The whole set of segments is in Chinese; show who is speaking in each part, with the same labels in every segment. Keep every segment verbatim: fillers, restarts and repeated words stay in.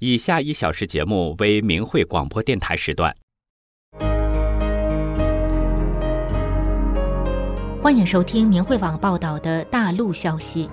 Speaker 1: 以下一小时节目为明慧广播电台时段。
Speaker 2: 欢迎收听明慧网报道的大陆消息。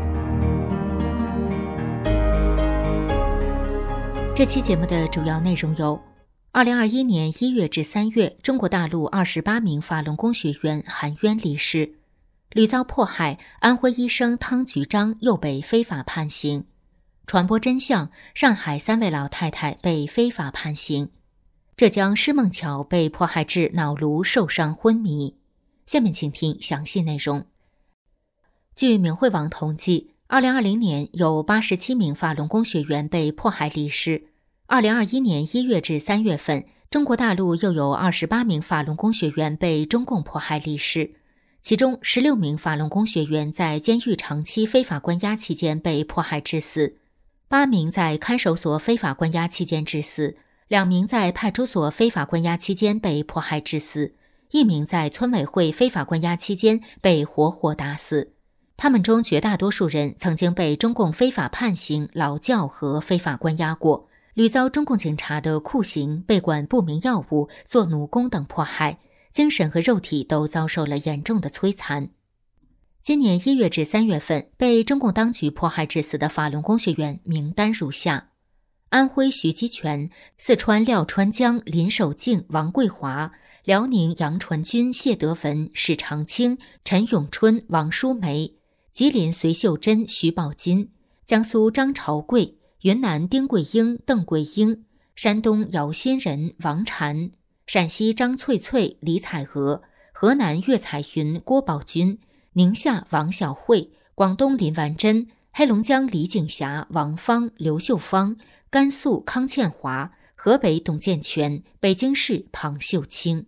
Speaker 2: 这期节目的主要内容有：二零二一年一月至三月，中国大陆二十八名法轮功学员含冤离世；屡遭迫害，安徽医生汤菊章又被非法判刑；传播真相，上海三位老太太被非法判刑；浙江施梦巧被迫害致脑颅受伤昏迷。下面请听详细内容。据明慧网统计，二零二零年有八十七名法轮功学员被迫害离世。二零二一年一月至三月份，中国大陆又有二十八名法轮功学员被中共迫害离世，其中十六名法轮功学员在监狱长期非法关押期间被迫害致死，八名在看守所非法关押期间致死，两名在派出所非法关押期间被迫害致死，一名在村委会非法关押期间被活活打死。他们中绝大多数人曾经被中共非法判刑、劳教和非法关押过，屡遭中共警察的酷刑、被管不明药物、做奴工等迫害，精神和肉体都遭受了严重的摧残。今年一月至三月份，被中共当局迫害致死的法轮功学员名单如下：安徽徐基全、四川廖川江林守敬、王桂华、辽宁杨传军、谢德文、史长青、陈永春、王淑梅，吉林隋秀珍、徐宝金，江苏张朝贵，云南丁桂英、邓桂英，山东姚新仁、王禅，陕西张翠翠、李彩娥，河南岳彩云、郭宝军，宁夏王小慧，广东林完珍，黑龙江李景霞、王芳、刘秀芳，甘肃康倩华，河北董建全，北京市庞秀清。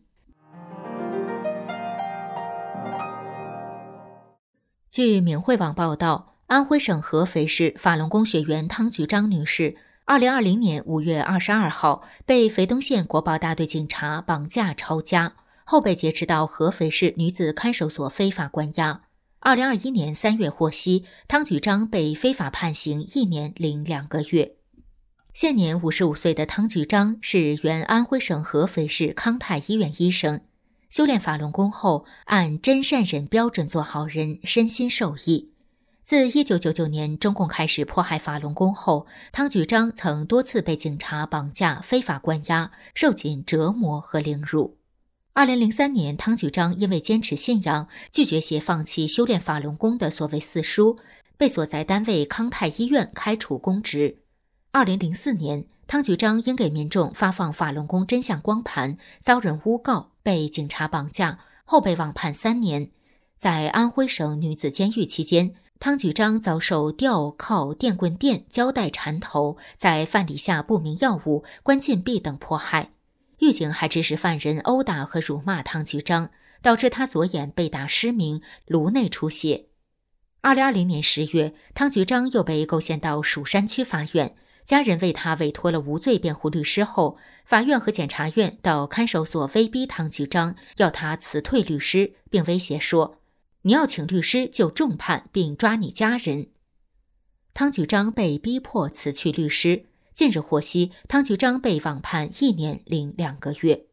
Speaker 2: 据明慧网报道，安徽省合肥市法轮功学员汤菊章女士二零二零年五月二十二号被肥东县国保大队警察绑架抄家，后被劫持到合肥市女子看守所非法关押。二零二一年三月获悉，汤菊章被非法判刑一年零两个月。现年五十五岁的汤菊章是原安徽省合肥市康泰医院医生，修炼法轮功后，按真善忍标准做好人，身心受益。自一九九九年中共开始迫害法轮功后，汤菊章曾多次被警察绑架、非法关押，受尽折磨和凌辱。二零零三年，汤菊章因为坚持信仰，拒绝写放弃修炼法轮功的所谓四书，被所在单位康泰医院开除公职。二零零四年，汤菊章因给民众发放法轮功真相光盘，遭人诬告，被警察绑架，后被网判三年。在安徽省女子监狱期间，汤菊章遭受吊、铐、电棍电、胶带缠头，在饭里下不明药物、关禁闭等迫害。狱警还指使犯人殴打和辱骂汤菊章，导致他左眼被打失明，颅内出血。二零二零年十月，汤菊章又被构陷到蜀山区法院，家人为他委托了无罪辩护律师后，法院和检察院到看守所威逼汤菊章，要他辞退律师，并威胁说：“你要请律师就重判并抓你家人。”汤菊章被逼迫辞去律师。近日获悉，汤菊章被网判一年零两个月。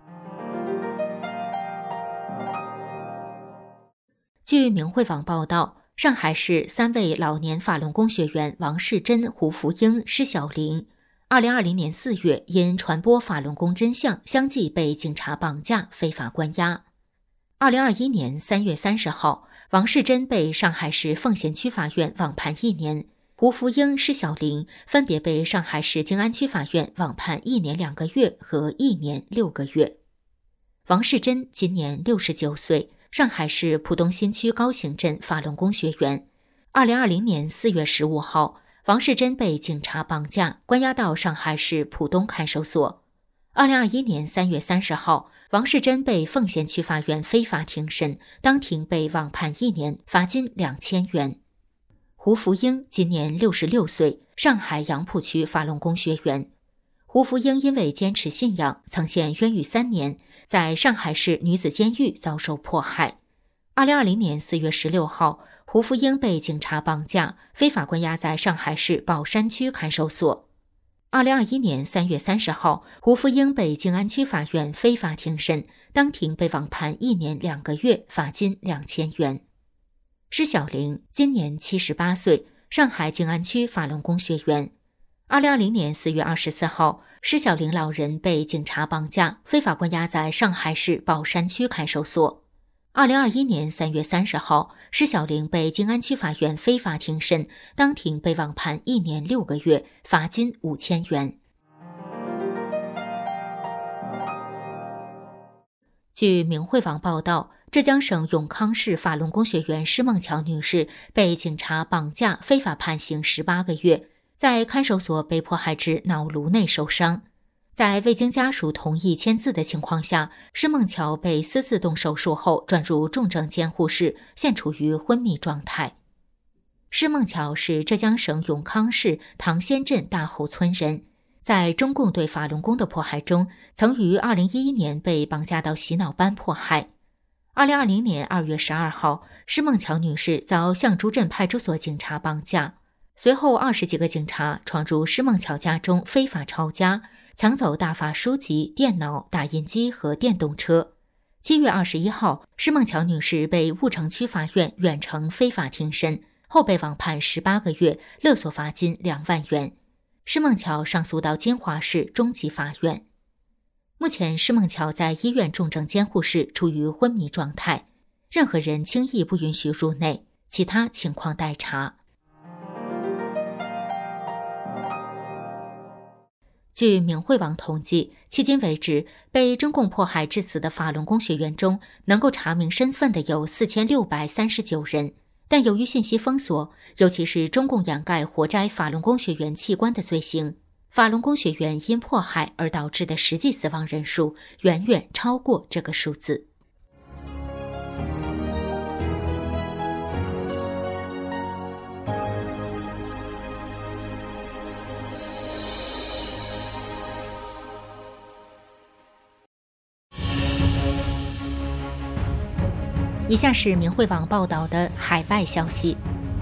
Speaker 2: 据明慧网报道，上海市三位老年法轮功学员王世珍、胡福英、施小玲，二零二零年四月因传播法轮功真相，相继被警察绑架、非法关押。二零二一年三月三十号，王世珍被上海市奉贤区法院网判一年，胡福英、施小玲分别被上海市静安区法院网判一年两个月和一年六个月。王世珍今年六十九岁，上海市浦东新区高行镇法轮功学员。二零二零年四月十五号，王世珍被警察绑架，关押到上海市浦东看守所。二零二一年三月三十号，王世珍被奉贤区法院非法庭审，当庭被网判一年，罚金两千元。胡福英今年六十六岁，上海杨浦区法轮功学员。胡福英因为坚持信仰，曾陷冤狱三年，在上海市女子监狱遭受迫害。二零二零年四月十六号，胡福英被警察绑架，非法关押在上海市宝山区看守所。 二零二一年三月三十号，胡福英被静安区法院非法庭审，当庭被网判一年两个月，罚金两千元。施小玲今年七十八岁，上海静安区法轮功学员。二零二零年四月二十四号，施小玲老人被警察绑架，非法关押在上海市宝山区看守所。二零二一年三月三十号，施小玲被静安区法院非法庭审，当庭被网判一年六个月，罚金五千元。据明慧网报道，浙江省永康市法轮功学员施梦桥女士被警察绑架，非法判刑十八个月，在看守所被迫害至脑颅内受伤。在未经家属同意签字的情况下，施梦桥被私自动手术后转入重症监护室，现处于昏迷状态。施梦桥是浙江省永康市唐仙镇大后村人，在中共对法轮功的迫害中，曾于二零一一年被绑架到洗脑班迫害。二零二零年二月十二号，施梦桥女士遭象竹镇派出所警察绑架，随后二十几个警察闯入施梦桥家中非法抄家，抢走大法书籍、电脑、打印机和电动车。七月二十一号，施梦桥女士被婺城区法院远程非法庭审，后被网判十八个月，勒索罚金两万元。施梦桥上诉到金华市中级法院。目前，施梦桥在医院重症监护室处于昏迷状态，任何人轻易不允许入内，其他情况待查。据明慧网统计，迄今为止，被中共迫害致死的法轮功学员中，能够查明身份的有四千六百三十九人，但由于信息封锁，尤其是中共掩盖活摘法轮功学员器官的罪行，法轮功学员因迫害而导致的实际死亡人数远远超过这个数字。以下是明慧网报道的海外消息，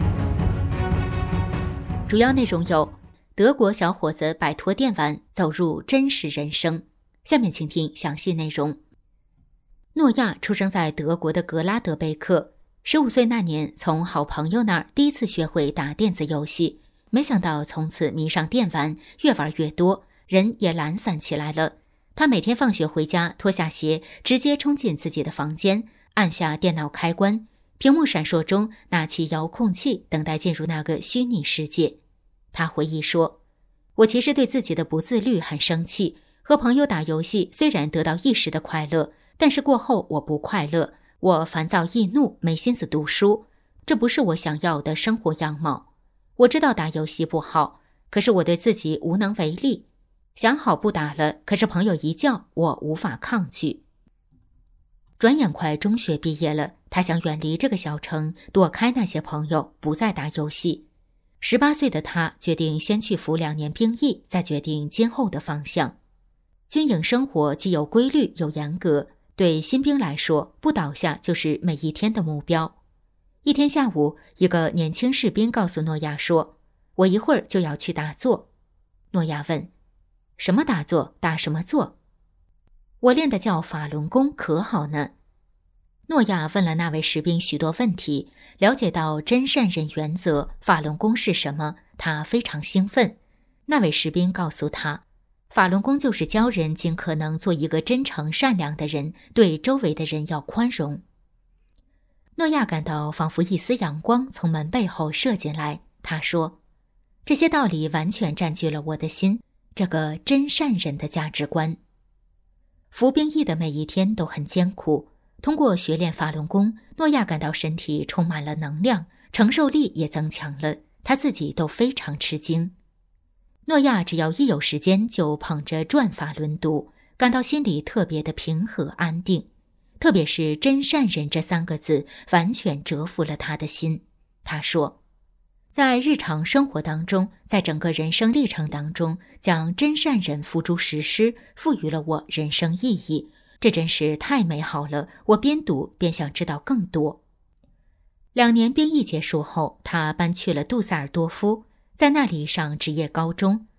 Speaker 2: 主要内容有：德国小伙子摆脱电玩，走入真实人生。下面请听详细内容。诺亚出生在德国的格拉德贝克，十五岁那年从好朋友那儿第一次学会打电子游戏，没想到从此迷上电玩，越玩越多，人也懒散起来了。他每天放学回家，脱下鞋，直接冲进自己的房间，按下电脑开关，屏幕闪烁中拿起遥控器，等待进入那个虚拟世界。他回忆说，我其实对自己的不自律很生气，和朋友打游戏虽然得到一时的快乐，但是过后我不快乐，我烦躁易怒，没心思读书，这不是我想要的生活样貌。我知道打游戏不好，可是我对自己无能为力，想好不打了，可是朋友一叫，我无法抗拒。转眼快中学毕业了，他想远离这个小城，躲开那些朋友，不再打游戏。十八岁的他决定先去服两年兵役，再决定今后的方向。军营生活既有规律又严格，对新兵来说，不倒下就是每一天的目标。一天下午，一个年轻士兵告诉诺亚说，我一会儿就要去打坐。诺亚问，什么打坐？打什么坐？我练的叫法轮功，可好呢？诺亚问了那位士兵许多问题，了解到真善忍原则，法轮功是什么，他非常兴奋。那位士兵告诉他，法轮功就是教人尽可能做一个真诚善良的人，对周围的人要宽容。诺亚感到仿佛一丝阳光从门背后射进来，他说，这些道理完全占据了我的心，这个真善忍的价值观。服兵役的每一天都很艰苦，通过学练法轮功，诺亚感到身体充满了能量，承受力也增强了，他自己都非常吃惊。诺亚只要一有时间就捧着转法轮读，感到心里特别的平和安定，特别是真善忍这三个字完全折服了他的心。他说，在日常生活当中，在整个人生历程当中，将真善忍付诸实施，赋予了我人生意义，这真是太美好了，我边读边想知道更多。两年兵役结束后，他搬去了杜塞尔多夫，在那里上职业高中。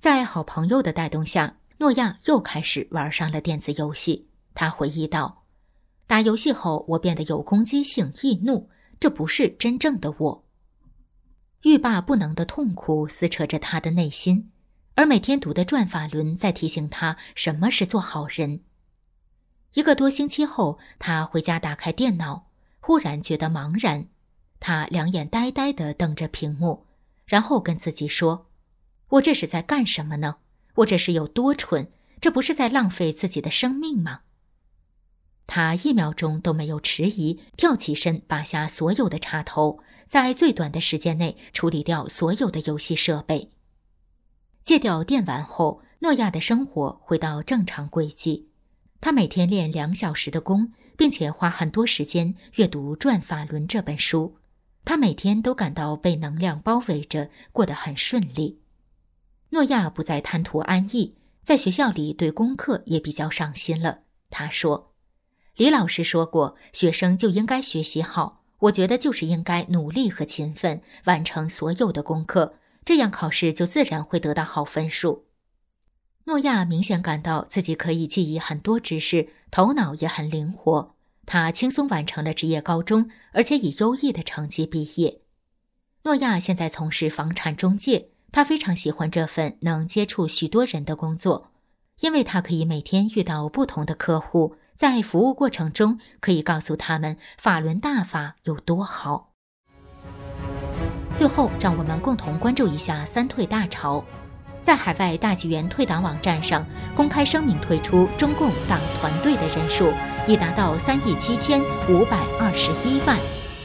Speaker 2: 在好朋友的带动下，诺亚又开始玩上了电子游戏。他回忆道，打游戏后我变得有攻击性、易怒，这不是真正的我。欲罢不能的痛苦撕扯着他的内心，而每天读的转法轮在提醒他什么是做好人。一个多星期后，他回家打开电脑，忽然觉得茫然，他两眼呆呆地瞪着屏幕，然后跟自己说，我这是在干什么呢？我这是有多蠢？这不是在浪费自己的生命吗？他一秒钟都没有迟疑，跳起身拔下所有的插头，在最短的时间内处理掉所有的游戏设备。戒掉电玩后，诺亚的生活回到正常轨迹。他每天练两小时的功，并且花很多时间阅读《转法轮》这本书。他每天都感到被能量包围着，过得很顺利。诺亚不再贪图安逸，在学校里对功课也比较上心了。他说，李老师说过，学生就应该学习好，我觉得就是应该努力和勤奋，完成所有的功课，这样考试就自然会得到好分数。诺亚明显感到自己可以记忆很多知识，头脑也很灵活。他轻松完成了职业高中，而且以优异的成绩毕业。诺亚现在从事房产中介，他非常喜欢这份能接触许多人的工作，因为他可以每天遇到不同的客户，在服务过程中可以告诉他们法轮大法有多好。最后，让我们共同关注一下三退大潮。在海外大纪元退党网站上公开声明，退出中共党团队的人数已达到三亿七千五百二十一万。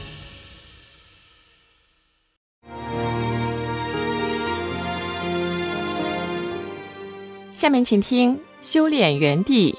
Speaker 3: 下面请听修炼园地。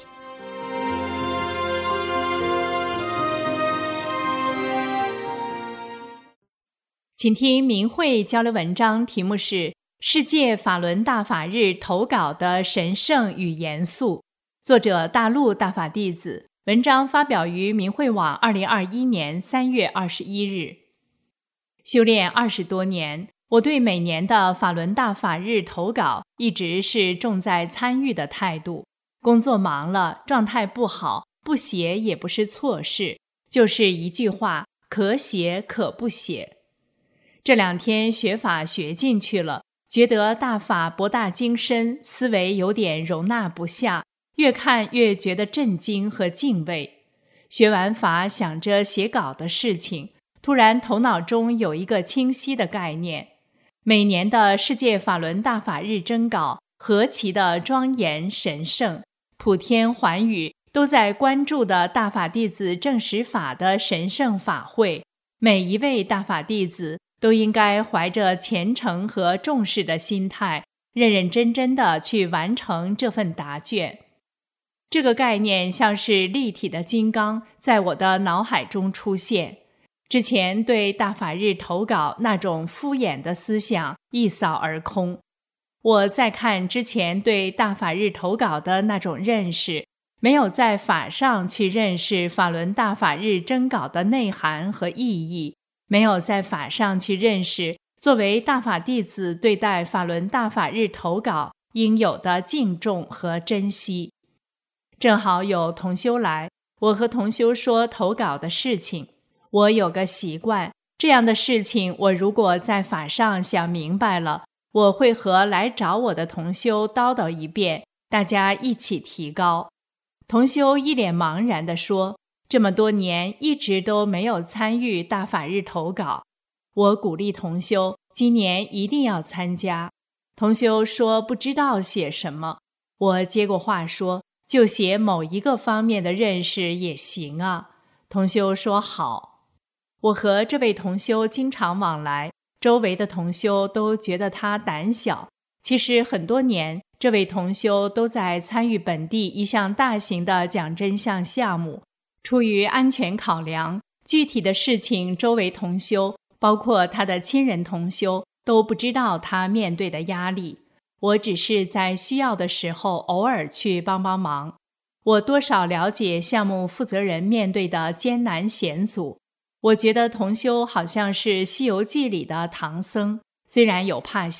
Speaker 4: 请听明慧交流文章，题目是世界法轮大法日投稿的神圣与严肃，作者大陆大法弟子，文章发表于明慧网二零二一年三月二十一日。修炼二十多年，我对每年的法轮大法日投稿一直是重在参与的态度。工作忙了，状态不好，不写也不是错事，就是一句话，可写可不写。这两天学法学进去了，觉得大法博大精深，思维有点容纳不下，越看越觉得震惊和敬畏。学完法，想着写稿的事情，突然头脑中有一个清晰的概念：每年的世界法轮大法日征稿何其的庄严神圣，普天寰宇都在关注的大法弟子证实法的神圣法会，每一位大法弟子都应该怀着虔诚和重视的心态，认认真真地去完成这份答卷。这个概念像是立体的金刚在我的脑海中出现，之前对大法日投稿那种敷衍的思想一扫而空。我再看之前对大法日投稿的那种认识，没有在法上去认识法轮大法日征稿的内涵和意义，没有在法上去认识作为大法弟子对待法轮大法日投稿应有的敬重和珍惜。正好有同修来，我和同修说投稿的事情。我有个习惯，这样的事情我如果在法上想明白了，我会和来找我的同修叨叨一遍，大家一起提高。同修一脸茫然地说，这么多年一直都没有参与大法日投稿。我鼓励同修今年一定要参加。同修说不知道写什么，我接过话说，就写某一个方面的认识也行啊。同修说好。我和这位同修经常往来，周围的同修都觉得他胆小。其实很多年，这位同修都在参与本地一项大型的讲真相项目。出于安全考量，具体的事情周围同修，包括他的亲人同修，都不知道他面对的压力。我只是在需要的时候偶尔去帮帮忙。我多少了解项目负责人面对的艰难险阻。我觉得同修好像是《西游记》里的唐僧，虽然有怕心，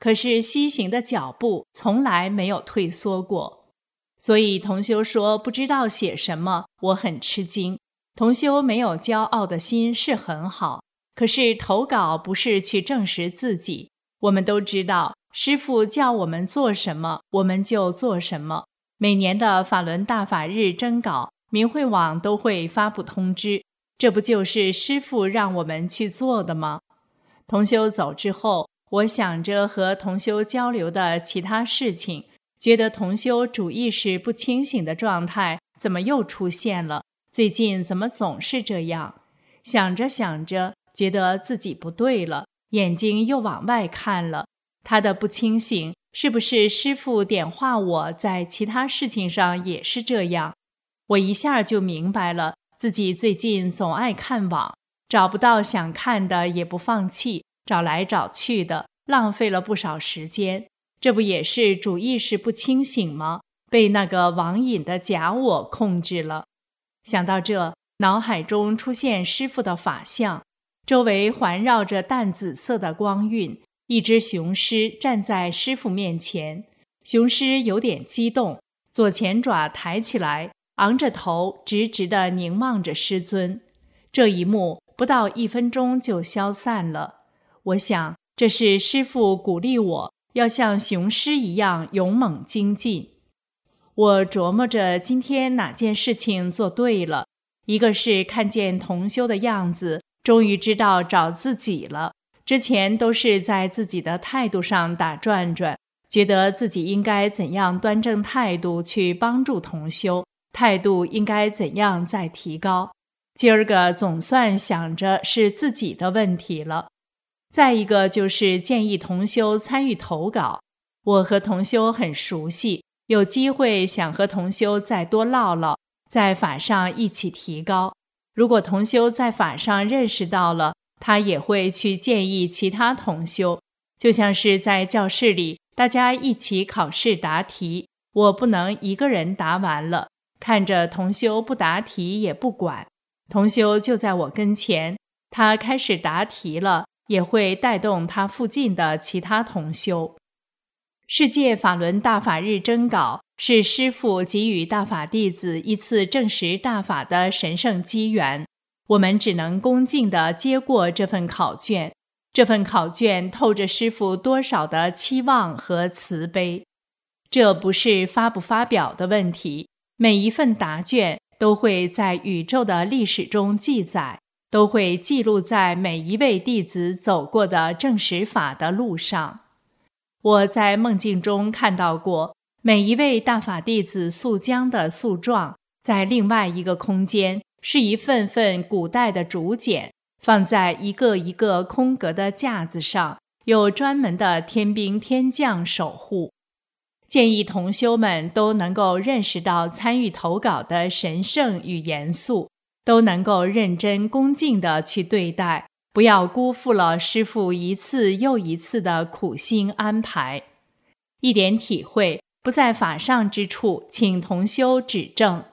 Speaker 4: 可是西行的脚步从来没有退缩过。所以同修说不知道写什么，我很吃惊。同修没有骄傲的心是很好，可是投稿不是去证实自己。我们都知道师父叫我们做什么我们就做什么。每年的法轮大法日征稿，明慧网都会发布通知，这不就是师父让我们去做的吗？同修走之后，我想着和同修交流的其他事情，觉得同修主意识不清醒的状态怎么又出现了？最近怎么总是这样？想着想着，觉得自己不对了，眼睛又往外看了。他的不清醒，是不是师父点化我在其他事情上也是这样？我一下就明白了，自己最近总爱看网，找不到想看的也不放弃，找来找去的，浪费了不少时间。这不也是主意识不清醒吗？被那个网瘾的假我控制了。想到这，脑海中出现师父的法相，周围环绕着淡紫色的光晕，一只雄狮站在师父面前。雄狮有点激动，左前爪抬起来，昂着头直直地凝望着师尊。这一幕不到一分钟就消散了。我想这是师父鼓励我要像雄狮一样勇猛精进。我琢磨着今天哪件事情做对了，一个是看见同修的样子，终于知道找自己了。之前都是在自己的态度上打转转，觉得自己应该怎样端正态度去帮助同修，态度应该怎样再提高。今儿个总算想着是自己的问题了。再一个就是建议同修参与投稿，我和同修很熟悉，有机会想和同修再多唠唠，在法上一起提高。如果同修在法上认识到了，他也会去建议其他同修。就像是在教室里大家一起考试答题，我不能一个人答完了，看着同修不答题也不管，同修就在我跟前，他开始答题了，也会带动他附近的其他同修。世界法轮大法日征稿是师父给予大法弟子一次证实大法的神圣机缘，我们只能恭敬地接过这份考卷。这份考卷透着师父多少的期望和慈悲。这不是发不发表的问题，每一份答卷都会在宇宙的历史中记载，都会记录在每一位弟子走过的证实法的路上。我在梦境中看到过每一位大法弟子诉将的诉状，在另外一个空间是一份份古代的竹简，放在一个一个空格的架子上，有专门的天兵天将守护。建议同修们都能够认识到参与投稿的神圣与严肃，都能够认真恭敬地去对待，不要辜负了师父一次又一次的苦心安排。一点体会，不在法上之处，请同修指正。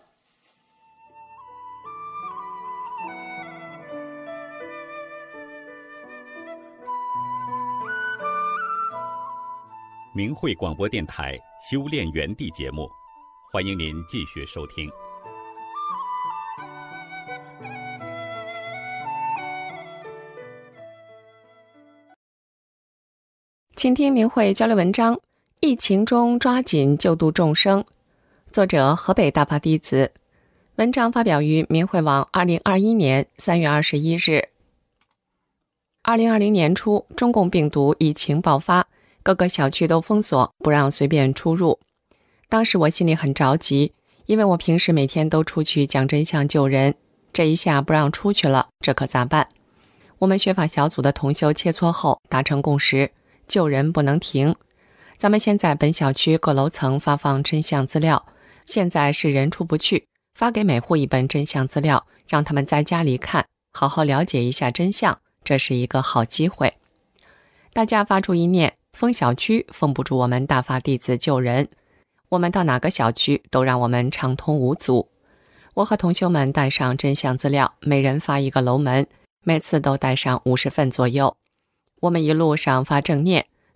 Speaker 1: 明慧广播电台修炼园地节目，欢迎您继续收听。
Speaker 3: 倾听明慧交流文章，疫情中抓紧救度众生，作者河北大法弟子，文章发表于明慧网二零二一年三月二十一日。二零二零年初，中共病毒疫情爆发，各个小区都封锁，不让随便出入。当时我心里很着急，因为我平时每天都出去讲真相救人，这一下不让出去了，这可咋办？我们学法小组的同修切磋后达成共识，救人不能停。咱们先在本小区各楼层发放真相资料，现在是人出不去，发给每户一本真相资料，让他们在家里看，好好了解一下真相，这是一个好机会。大家发出一念，封小区封不住我们大法弟子救人，我们到哪个小区都让我们畅通无阻。我和同修们带上真相资料，每人发一个楼门，每次都带上五十份左右。我们一路上发正念，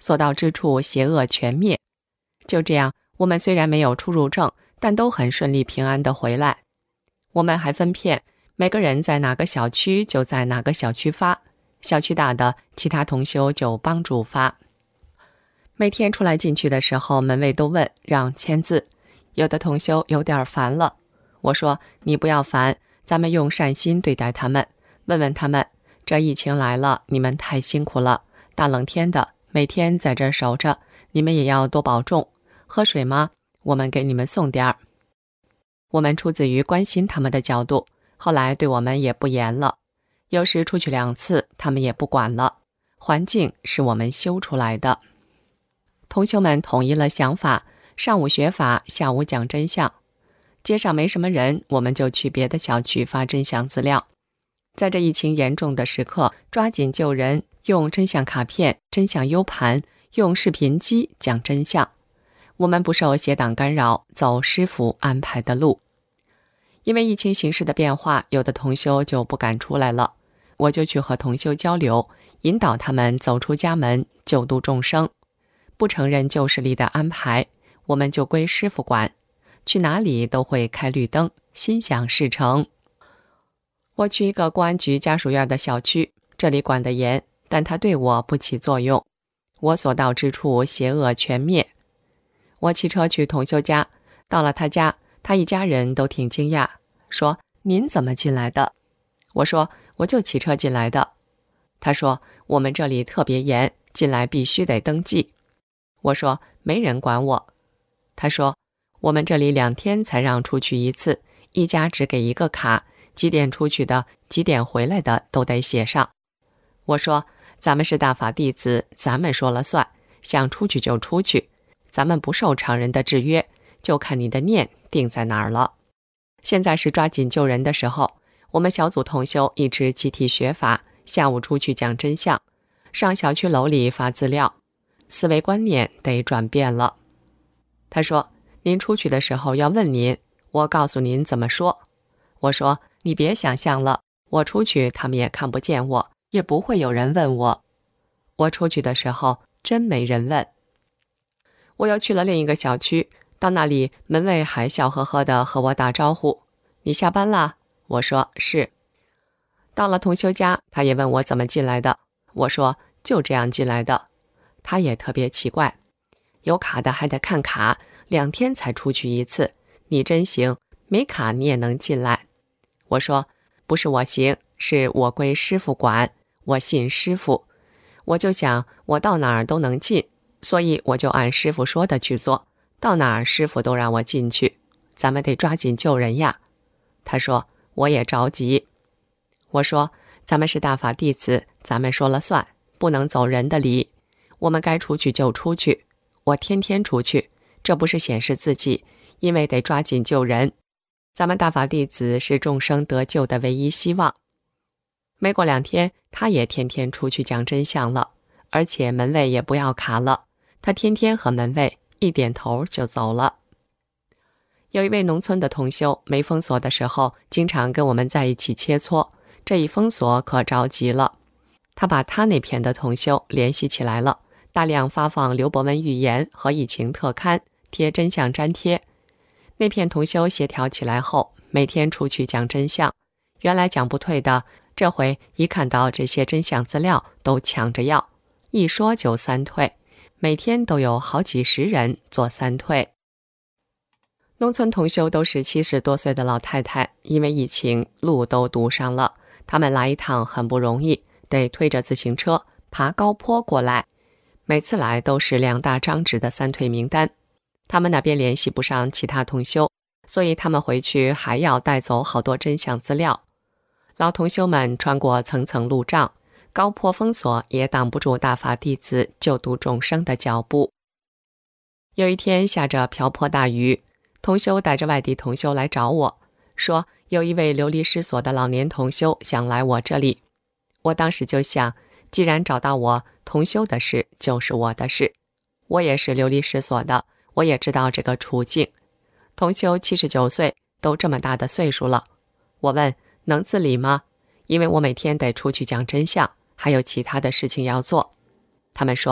Speaker 3: 所到之处邪恶全灭。就这样，我们虽然没有出入证，但都很顺利平安地回来。我们还分片，每个人在哪个小区就在哪个小区发，小区大的其他同修就帮助发。每天出来进去的时候，门卫都问让签字，有的同修有点烦了。我说你不要烦，咱们用善心对待他们，问问他们，这疫情来了，你们太辛苦了，大冷天的，每天在这儿守着，你们也要多保重。喝水吗？我们给你们送点儿。我们出自于关心他们的角度，后来对我们也不严了，有时出去两次，他们也不管了。环境是我们修出来的。同修们统一了想法，上午学法，下午讲真相。街上没什么人，我们就去别的小区发真相资料。在这疫情严重的时刻，抓紧救人，用真相卡片、真相 U 盘，用视频机讲真相。我们不受邪党干扰，走师父安排的路。因为疫情形势的变化，有的同修就不敢出来了，我就去和同修交流，引导他们走出家门，救度众生。不承认旧势力的安排，我们就归师父管，去哪里都会开绿灯，心想事成。我去一个公安局家属院的小区，这里管得严，但它对我不起作用。我所到之处邪恶全灭。我骑车去同修家，到了他家，他一家人都挺惊讶，说您怎么进来的？我说我就骑车进来的。他说我们这里特别严，进来必须得登记。我说没人管我。他说我们这里两天才让出去一次，一家只给一个卡，几点出去的几点回来的都得写上。我说咱们是大法弟子，咱们说了算，想出去就出去，咱们不受常人的制约，就看你的念定在哪儿了。现在是抓紧救人的时候，我们小组同修一直集体学法，下午出去讲真相，上小区楼里发资料，思维观念得转变了。他说您出去的时候要问您，我告诉您怎么说。我说你别想象了，我出去他们也看不见我，也不会有人问我。我出去的时候真没人问。我又去了另一个小区，到那里门卫还笑呵呵地和我打招呼，你下班啦？我说是。到了同修家，他也问我怎么进来的，我说就这样进来的。他也特别奇怪，有卡的还得看卡，两天才出去一次，你真行，没卡你也能进来。我说不是我行，是我归师父管，我信师父。我就想我到哪儿都能进，所以我就按师父说的去做，到哪儿师父都让我进去，咱们得抓紧救人呀。他说我也着急。我说咱们是大法弟子，咱们说了算，不能走人的理，我们该出去就出去，我天天出去，这不是显示自己，因为得抓紧救人，咱们大法弟子是众生得救的唯一希望。没过两天，他也天天出去讲真相了，而且门卫也不要卡了，他天天和门卫一点头就走了。有一位农村的同修，没封锁的时候经常跟我们在一起切磋，这一封锁可着急了，他把他那片的同修联系起来了，大量发放刘伯温预言和疫情特刊，贴真相粘贴。那片同修协调起来后，每天出去讲真相，原来讲不退的，这回一看到这些真相资料都抢着要，一说就三退，每天都有好几十人做三退。农村同修都是七十多岁的老太太，因为疫情路都堵上了，他们来一趟很不容易，得推着自行车爬高坡过来，每次来都是两大张纸的三退名单。他们那边联系不上其他同修，所以他们回去还要带走好多真相资料。老同修们穿过层层路障，高坡封锁也挡不住大法弟子救度众生的脚步。有一天下着瓢泼大雨，同修带着外地同修来找我，说有一位流离失所的老年同修想来我这里。我当时就想，既然找到我，同修的事就是我的事，我也是流离失所的，我也知道这个处境。同修七十九岁，都这么大的岁数了。我问能自理吗？因为我每天得出去讲真相，还有其他的事情要做。他们说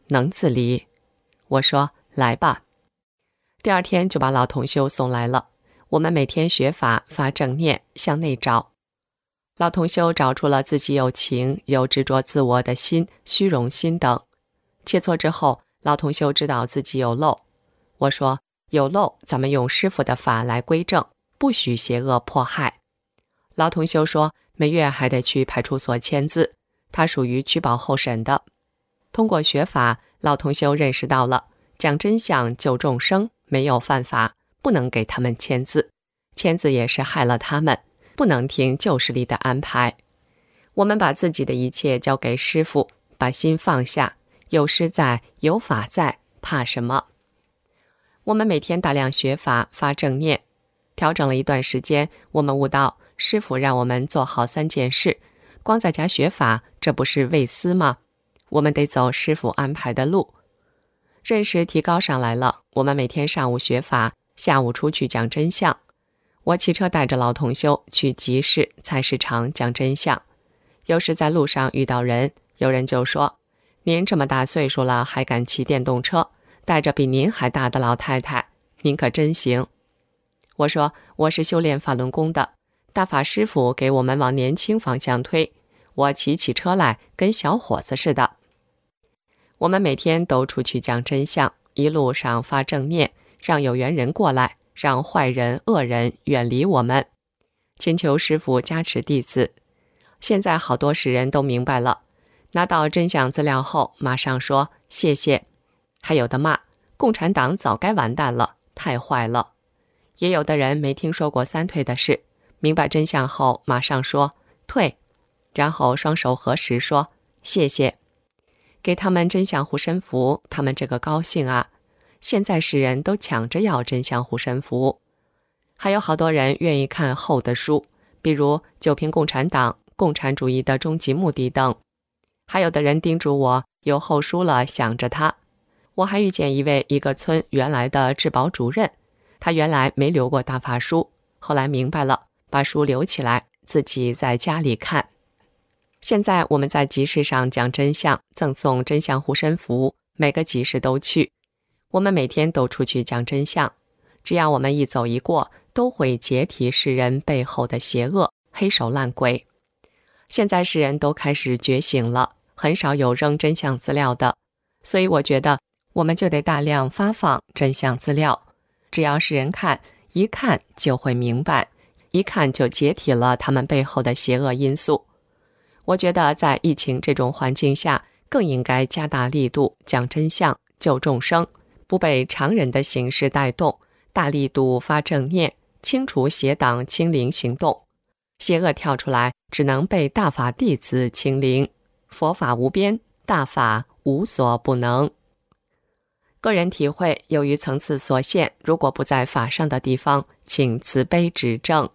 Speaker 3: 能自理。我说来吧。第二天就把老同修送来了。我们每天学法发正念，向内找。老同修找出了自己有情、有执着自我的心、虚荣心等。切磋之后，老同修知道自己有漏。我说有漏，咱们用师父的法来归正，不许邪恶迫害。老同修说每月还得去派出所签字，他属于取保候审的。通过学法，老同修认识到了讲真相救众生没有犯法，不能给他们签字，签字也是害了他们，不能听旧势力的安排。我们把自己的一切交给师父，把心放下，有师在，有法在，怕什么？我们每天大量学法发正念，调整了一段时间，我们悟到师父让我们做好三件事，光在家学法，这不是为私吗？我们得走师父安排的路。认识提高上来了，我们每天上午学法，下午出去讲真相。我骑车带着老同修去集市、菜市场讲真相。有时在路上遇到人，有人就说：“您这么大岁数了，还敢骑电动车，带着比您还大的老太太，您可真行。”我说：“我是修炼法轮功的，大法师父给我们往年轻方向推，我骑起车来跟小伙子似的。”我们每天都出去讲真相，一路上发正念，让有缘人过来，让坏人恶人远离我们，请求师父加持弟子。现在好多世人都明白了，拿到真相资料后马上说谢谢，还有的骂共产党早该完蛋了，太坏了。也有的人没听说过三退的事，明白真相后马上说退，然后双手合十说谢谢，给他们真相护身符，他们这个高兴啊！现在世人都抢着要真相护身符。还有好多人愿意看厚的书，比如《九评共产党》《共产主义的终极目的》等。还有的人叮嘱我有厚书了，想着他。我还遇见一位一个村原来的治保主任，他原来没留过大法书，后来明白了，把书留起来，自己在家里看。现在我们在集市上讲真相，赠送真相护身符，每个集市都去。我们每天都出去讲真相，只要我们一走一过，都会解体世人背后的邪恶、黑手烂鬼。现在世人都开始觉醒了，很少有扔真相资料的，所以我觉得我们就得大量发放真相资料，只要世人看，一看就会明白，一看就解体了他们背后的邪恶因素。我觉得在疫情这种环境下，更应该加大力度讲真相、救众生，不被常人的形式带动，大力度发正念，清除邪党清零行动。邪恶跳出来，只能被大法弟子清零。佛法无边，大法无所不能。个人体会，由于层次所限，如果不在法上的地方，请慈悲指正。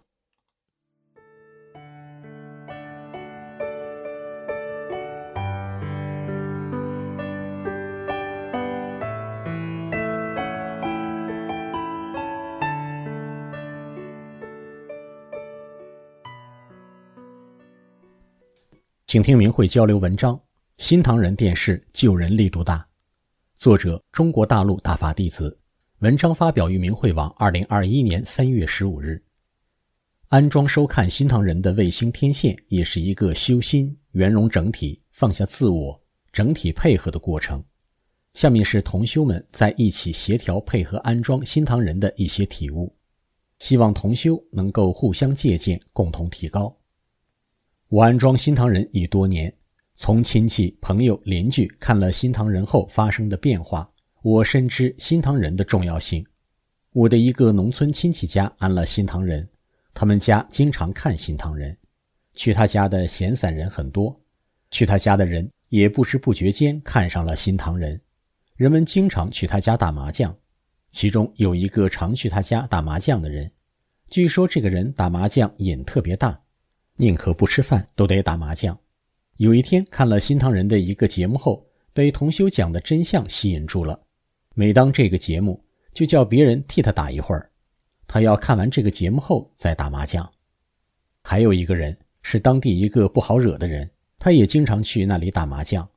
Speaker 5: 请听明慧交流文章，新唐人电视救人力度大。作者中国大陆大法弟子，文章发表于明慧网二零二一年三月十五日。安装收看新唐人的卫星天线也是一个修心、圆融整体、放下自我、整体配合的过程。下面是同修们在一起协调配合安装新唐人的一些体悟，希望同修能够互相借鉴，共同提高。我安装新唐人已多年，从亲戚、朋友、邻居看了新唐人后发生的变化，我深知新唐人的重要性。我的一个农村亲戚家安了新唐人，他们家经常看新唐人，去他家的闲散人很多，去他家的人也不知不觉间看上了新唐人，人们经常去他家打麻将，其中有一个常去他家打麻将的人，据说这个人打麻将瘾特别大，宁可不吃饭都得打麻将。有一天看了新唐人的一个节目后，被同修讲的真相吸引住了，每当这个节目就叫别人替他打一会儿，他要看完这个节目后再打麻将。还有一个人是当地一个不好惹的人，他也经常去那里打麻将，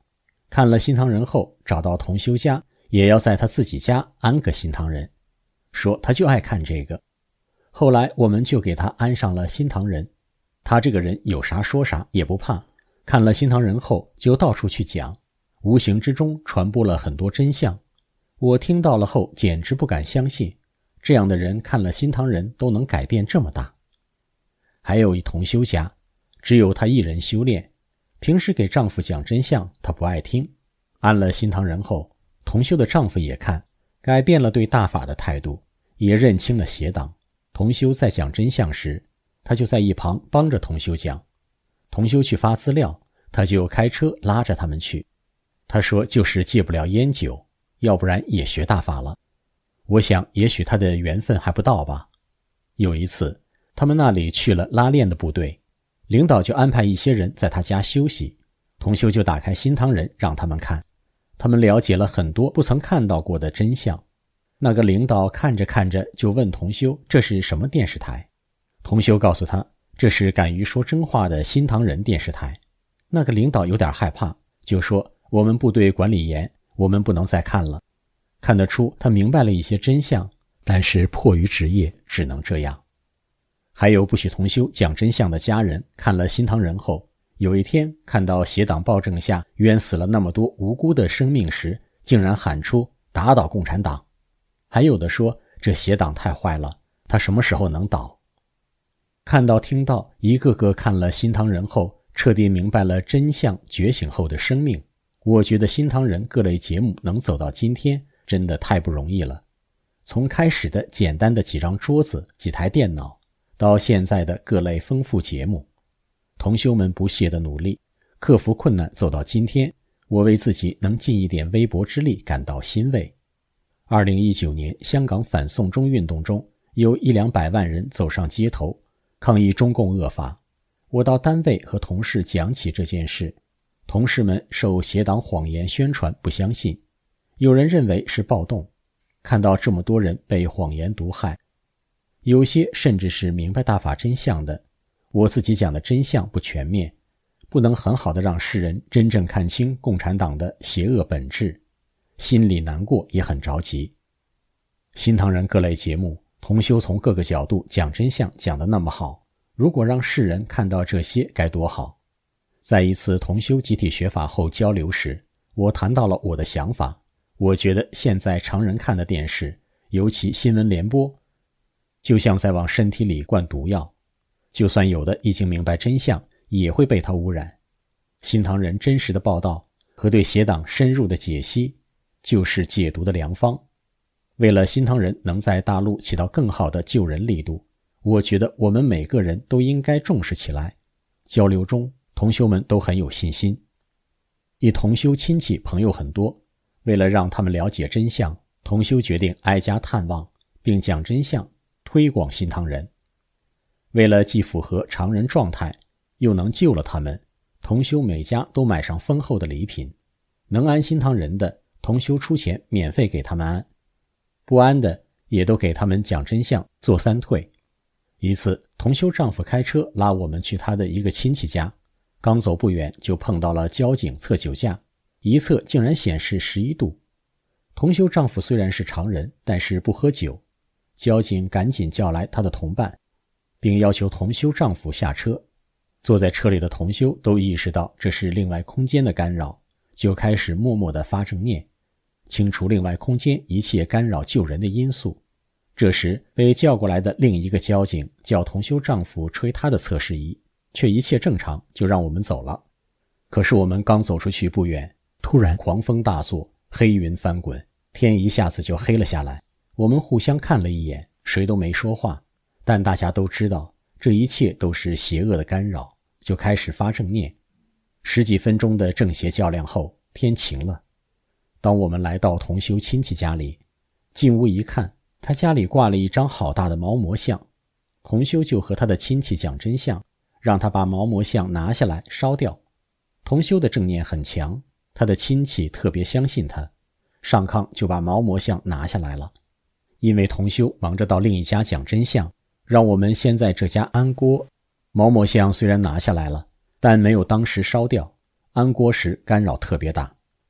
Speaker 5: 看了新唐人后，找到同修家，也要在他自己家安个新唐人，说他就爱看这个。后来我们就给他安上了新唐人，他这个人有啥说啥，也不怕，看了新唐人后就到处去讲，无形之中传播了很多真相。我听到了后简直不敢相信，这样的人看了新唐人都能改变这么大。还有一同修家，只有她一人修炼，平时给丈夫讲真相她不爱听，安了新唐人后，同修的丈夫也看，改变了对大法的态度，也认清了邪党。同修在讲真相时，他就在一旁帮着同修讲，同修去发资料，他就开车拉着他们去。他说就是戒不了烟酒，要不然也学大法了。我想也许他的缘分还不到吧。有一次他们那里去了拉练的部队，领导就安排一些人在他家休息，同修就打开新唐人让他们看，他们了解了很多不曾看到过的真相。那个领导看着看着就问同修这是什么电视台，同修告诉他这是敢于说真话的新唐人电视台。那个领导有点害怕，就说我们部队管理严，我们不能再看了。看得出他明白了一些真相，但是迫于职业只能这样。还有不许同修讲真相的家人，看了新唐人后，有一天看到邪党暴政下冤死了那么多无辜的生命时，竟然喊出打倒共产党。还有的说这邪党太坏了，他什么时候能倒？看到听到一个个看了新唐人后彻底明白了真相觉醒后的生命，我觉得新唐人各类节目能走到今天真的太不容易了。从开始的简单的几张桌子几台电脑，到现在的各类丰富节目，同修们不懈的努力，克服困难走到今天，我为自己能尽一点微薄之力感到欣慰。二零一九年香港反送中运动中，有一两百万人走上街头抗议中共恶法。我到单位和同事讲起这件事，同事们受邪党谎言宣传不相信，有人认为是暴动。看到这么多人被谎言毒害，有些甚至是明白大法真相的，我自己讲的真相不全面，不能很好的让世人真正看清共产党的邪恶本质，心里难过也很着急。新唐人各类节目，同修从各个角度讲真相讲得那么好，如果让世人看到这些该多好。在一次同修集体学法后交流时，我谈到了我的想法，我觉得现在常人看的电视，尤其新闻联播，就像在往身体里灌毒药，就算有的已经明白真相，也会被它污染。新唐人真实的报道和对邪党深入的解析，就是解毒的良方。为了新唐人能在大陆起到更好的救人力度，我觉得我们每个人都应该重视起来。交流中，同修们都很有信心。一同修亲戚朋友很多，为了让他们了解真相，同修决定挨家探望，并讲真相，推广新唐人。为了既符合常人状态，又能救了他们，同修每家都买上丰厚的礼品。能安新唐人的，同修出钱免费给他们安，不安的也都给他们讲真相，做三退。一次，同修丈夫开车拉我们去他的一个亲戚家，刚走不远就碰到了交警测酒驾，一测竟然显示十一度。同修丈夫虽然是常人，但是不喝酒，交警赶紧叫来他的同伴，并要求同修丈夫下车。坐在车里的同修都意识到这是另外空间的干扰，就开始默默地发正念，清除另外空间一切干扰救人的因素。这时被叫过来的另一个交警叫同修丈夫吹他的测试仪，却一切正常，就让我们走了。可是我们刚走出去不远，突然狂风大作，黑云翻滚，天一下子就黑了下来。我们互相看了一眼，谁都没说话，但大家都知道这一切都是邪恶的干扰，就开始发正念。十几分钟的正邪较量后，天晴了。当我们来到同修亲戚家里，进屋一看，他家里挂了一张好大的毛魔像。同修就和他的亲戚讲真相，让他把毛魔像拿下来烧掉。同修的正念很强，他的亲戚特别相信他，上炕就把毛魔像拿下来了。因为同修忙着到另一家讲真相，让我们先在这家安锅。毛魔像虽然拿下来了，但没有当时烧掉，安锅时干扰特别大，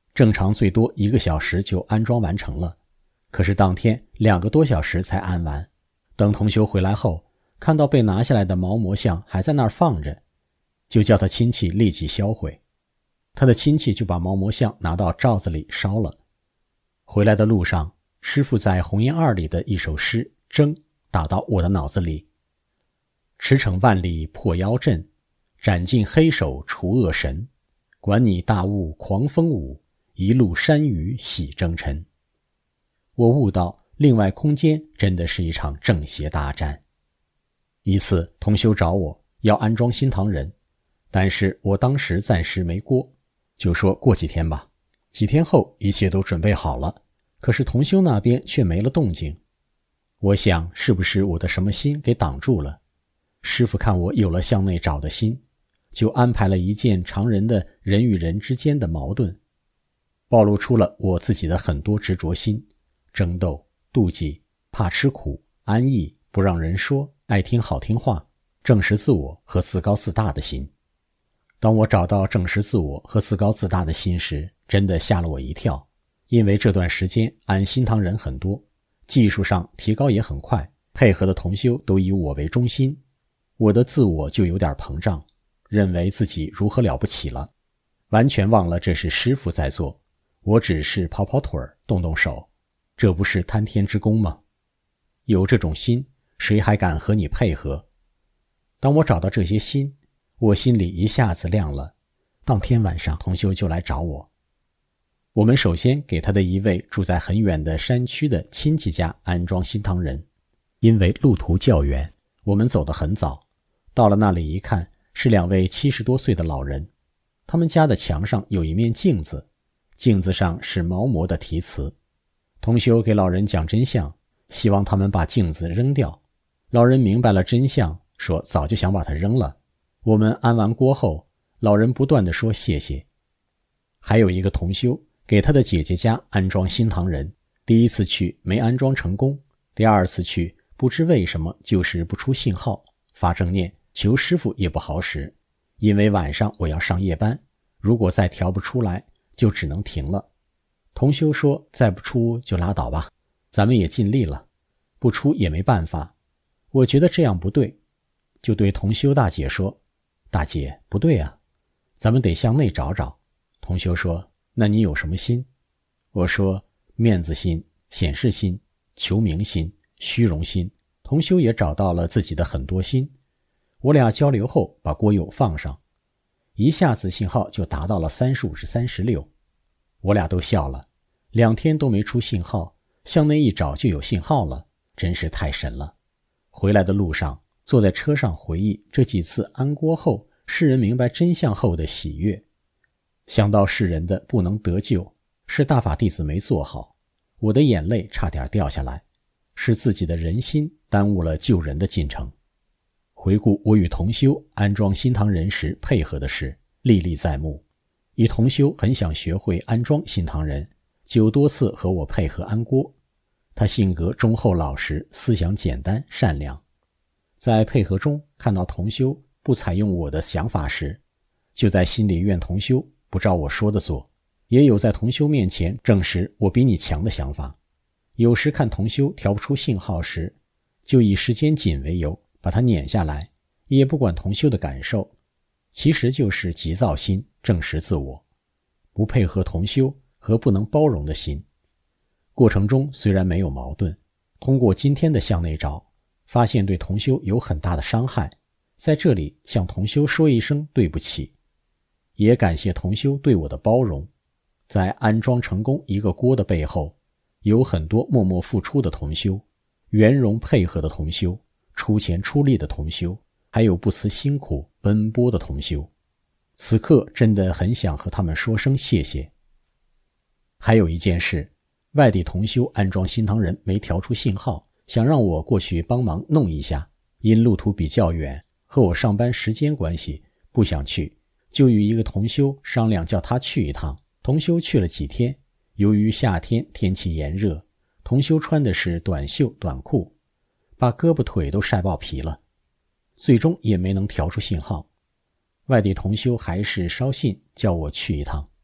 Speaker 5: 正常最多一个小时就安装完成了，可是当天两个多小时才安完。等同修回来后，看到被拿下来的毛魔像还在那儿放着，就叫他亲戚立即销毁。他的亲戚就把毛魔像拿到罩子里烧了。回来的路上，师父在《红岩二》里的一首诗《征》打到我的脑子里：驰骋万里破妖阵，斩尽黑手除恶神，管你大雾狂风舞，一路山雨洗征尘。我悟到另外空间真的是一场正邪大战。一次同修找我要安装新唐人，但是我当时暂时没锅，就说过几天吧。几天后一切都准备好了，可是同修那边却没了动静。我想是不是我的什么心给挡住了？师父看我有了向内找的心，就安排了一件常人的人与人之间的矛盾，暴露出了我自己的很多执着心，争斗、妒忌、怕吃苦、安逸、不让人说、爱听好听话、证实自我和自高自大的心。当我找到证实自我和自高自大的心时，真的吓了我一跳，因为这段时间安新唐人很多，技术上提高也很快，配合的同修都以我为中心，我的自我就有点膨胀，认为自己如何了不起了，完全忘了这是师父在做，我只是跑跑腿儿动动手，这不是贪天之功吗？有这种心，谁还敢和你配合？当我找到这些心，我心里一下子亮了。当天晚上同修就来找我，我们首先给他的一位住在很远的山区的亲戚家安装新唐人。因为路途较远，我们走得很早，到了那里一看，是两位七十多岁的老人。他们家的墙上有一面镜子，镜子上是毛魔的题词。同修给老人讲真相，希望他们把镜子扔掉。老人明白了真相，说早就想把它扔了。我们安完锅后，老人不断地说谢谢。还有一个同修给他的姐姐家安装新唐人，第一次去没安装成功，第二次去不知为什么就是不出信号，发正念求师父也不好使，因为晚上我要上夜班，如果再调不出来就只能停了。同修说再不出就拉倒吧，咱们也尽力了，不出也没办法。我觉得这样不对，就对同修大姐说，大姐不对啊，咱们得向内找找。同修说，那你有什么心？我说面子心、显示心、求名心、虚荣心。同修也找到了自己的很多心。我俩交流后把锅友放上，一下子信号就达到了三十五至三十六。我俩都笑了，两天都没出信号，向内一找就有信号了，真是太神了。回来的路上，坐在车上回忆这几次安锅后世人明白真相后的喜悦，想到世人的不能得救，是大法弟子没做好，我的眼泪差点掉下来，是自己的人心耽误了救人的进程。回顾我与同修安装新唐人时配合的事，历历在目。一同修很想学会安装新唐人，就多次和我配合安锅。他性格忠厚老实，思想简单善良。在配合中看到同修不采用我的想法时，就在心里怨同修不照我说的做，也有在同修面前证实我比你强的想法。有时看同修调不出信号时，就以时间紧为由把他撵下来，也不管同修的感受，其实就是急躁心，证实自我，不配合同修和不能包容的心。过程中虽然没有矛盾，通过今天的向内找，发现对同修有很大的伤害，在这里向同修说一声对不起，也感谢同修对我的包容。在安装成功一个锅的背后，有很多默默付出的同修，圆融配合的同修，出钱出力的同修，还有不辞辛苦奔波的同修。此刻真的很想和他们说声谢谢。还有一件事，外地同修安装新唐人没调出信号，想让我过去帮忙弄一下，因路途比较远，和我上班时间关系不想去，就与一个同修商量叫他去一趟。同修去了几天，由于夏天天气炎热，同修穿的是短袖短裤，把胳膊腿都晒爆皮了，最终也没能调出信号。外地同修还是捎信叫我去一趟，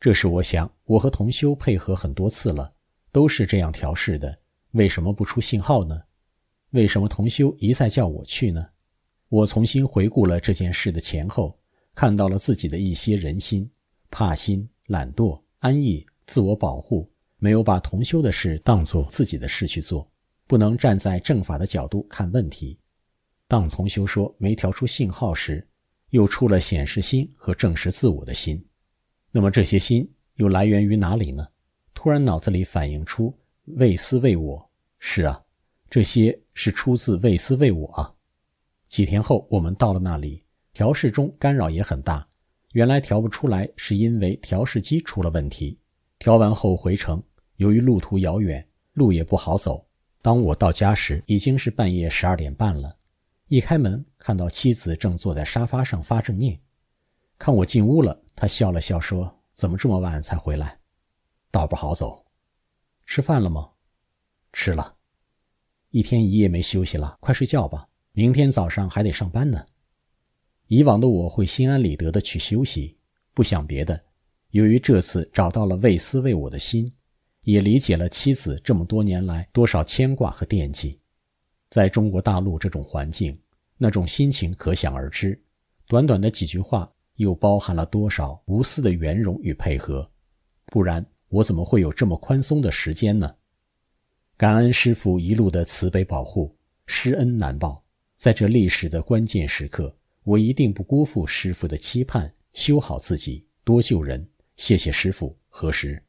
Speaker 5: 这时我想，我和同修配合很多次了，都是这样调试的，为什么不出信号呢？为什么同修一再叫我去呢？我重新回顾了这件事的前后，看到了自己的一些人心、怕心、懒惰、安逸、自我保护，没有把同修的事当作自己的事去做，不能站在正法的角度看问题。当同修说没调出信号时，又出了显示心和证实自我的心。那么这些心又来源于哪里呢？突然脑子里反映出为私为我，是啊，这些是出自为私为我啊。几天后我们到了那里，调试中干扰也很大，原来调不出来是因为调试机出了问题。调完后回程，由于路途遥远，路也不好走，当我到家时已经是半夜十二点半了。一开门看到妻子正坐在沙发上发正念，看我进屋了，她笑了笑说，怎么这么晚才回来？道不好走。吃饭了吗？吃了。一天一夜没休息了，快睡觉吧，明天早上还得上班呢。以往的我会心安理得地去休息，不想别的，由于这次找到了为私为我的心，也理解了妻子这么多年来多少牵挂和惦记。在中国大陆这种环境，那种心情可想而知，短短的几句话又包含了多少无私的圆融与配合，不然我怎么会有这么宽松的时间呢？感恩师父一路的慈悲保护，施恩难报，在这历史的关键时刻，我一定不辜负师父的期盼，修好自己，多救人。谢谢师父，何时？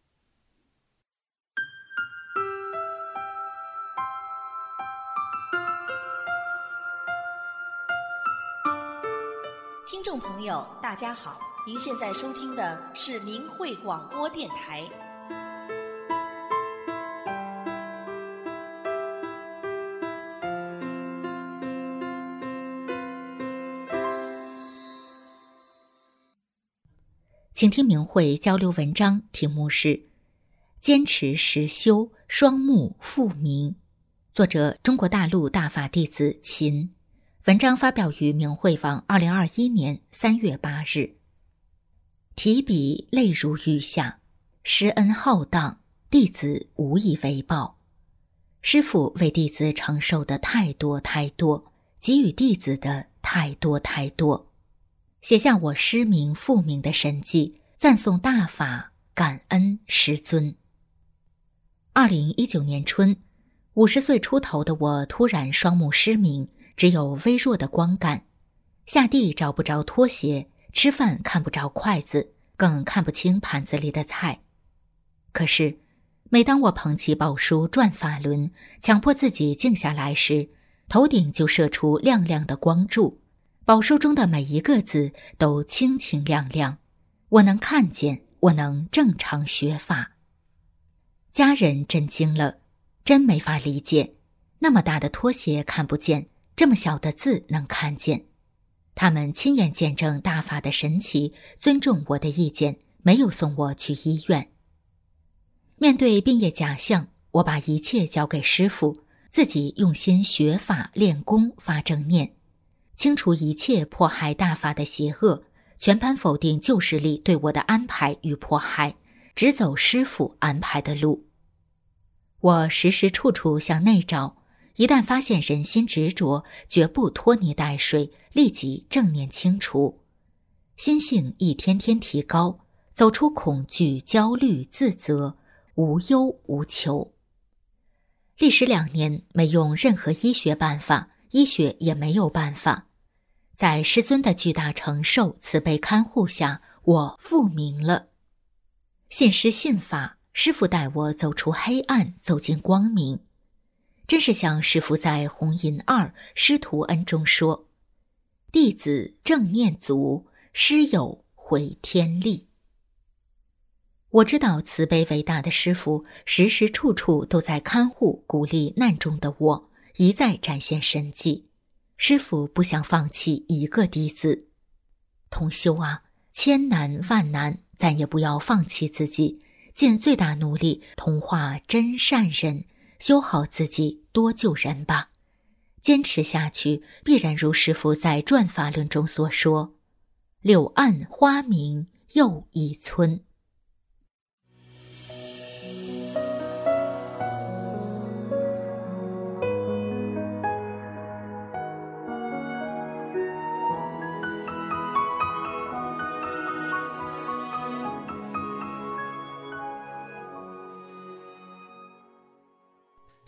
Speaker 6: 听众朋友大家好，您现在收听的是明慧广播电台。
Speaker 2: 请听明慧交流文章，题目是坚持实修，双目复明，作者中国大陆大法弟子秦。文章发表于明慧网二零二一年三月八日。提笔泪如雨下，施恩浩荡，弟子无以为报。师父为弟子承受的太多太多，给予弟子的太多太多，写下我失明复明的神迹，赞颂大法，感恩师尊。二零一九年春，五十岁出头的我突然双目失明，只有微弱的光感，下地找不着拖鞋，吃饭看不着筷子，更看不清盘子里的菜。可是每当我捧起宝书转法轮，强迫自己静下来时，头顶就射出亮亮的光柱，宝书中的每一个字都清清亮亮，我能看见，我能正常学法。家人震惊了，真没法理解，那么大的拖鞋看不见，这么小的字能看见。他们亲眼见证大法的神奇，尊重我的意见，没有送我去医院。面对病业假象，我把一切交给师父，自己用心学法练功发正念，清除一切迫害大法的邪恶，全盘否定旧势力对我的安排与迫害，只走师父安排的路。我时时处处向内找，一旦发现人心执着，绝不拖泥带水，立即正念清除，心性一天天提高，走出恐惧、焦虑、自责，无忧无求。历时两年，没用任何医学办法，医学也没有办法。在师尊的巨大承受、慈悲看护下，我复明了。信师信法，师父带我走出黑暗，走进光明。真是像师父在弘淫二师徒恩中说，弟子正念足，师有回天力。我知道慈悲伟大的师父时时处处都在看护鼓励难中的我，一再展现神迹。师父不想放弃一个弟子。同修啊，千难万难，咱也不要放弃自己，尽最大努力同化真善人，修好自己，多救人吧。坚持下去，必然如师父在《转法轮》中所说，柳暗花明又一村。